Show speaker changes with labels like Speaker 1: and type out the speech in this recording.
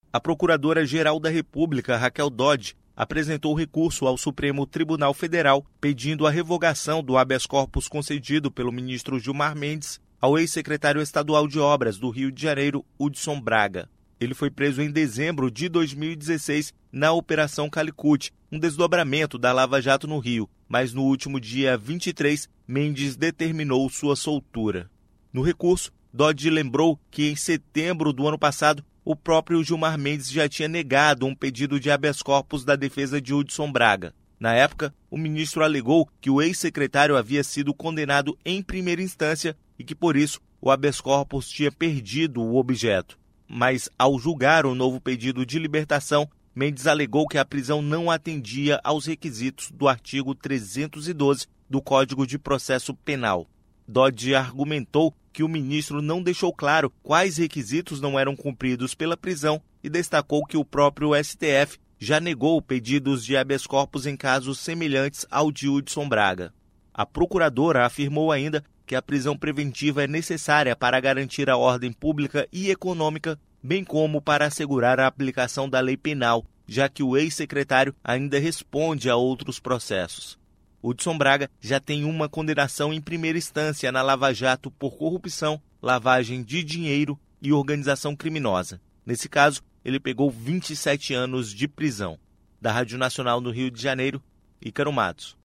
Speaker 1: A Procuradora-Geral da República, Raquel Dodge, apresentou recurso ao Supremo Tribunal Federal pedindo a revogação do habeas corpus concedido pelo ministro Gilmar Mendes ao ex-secretário estadual de Obras do Rio de Janeiro, Hudson Braga. Ele foi preso em dezembro de 2016 na Operação Calicut, um desdobramento da Lava Jato no Rio, mas no último dia 23, Mendes determinou sua soltura. No recurso, Dodge lembrou que em setembro do ano passado, o próprio Gilmar Mendes já tinha negado um pedido de habeas corpus da defesa de Hudson Braga. Na época, o ministro alegou que o ex-secretário havia sido condenado em primeira instância e que, por isso, o habeas corpus tinha perdido o objeto. Mas, ao julgar o novo pedido de libertação, Mendes alegou que a prisão não atendia aos requisitos do artigo 312 do Código de Processo Penal. Dodge argumentou que o ministro não deixou claro quais requisitos não eram cumpridos pela prisão e destacou que o próprio STF já negou pedidos de habeas corpus em casos semelhantes ao de Hudson Braga. A procuradora afirmou ainda que a prisão preventiva é necessária para garantir a ordem pública e econômica, bem como para assegurar a aplicação da lei penal, já que o ex-secretário ainda responde a outros processos. Hudson Braga já tem uma condenação em primeira instância na Lava Jato por corrupção, lavagem de dinheiro e organização criminosa. Nesse caso, ele pegou 27 anos de prisão. Da Rádio Nacional no Rio de Janeiro, Ícaro Matos.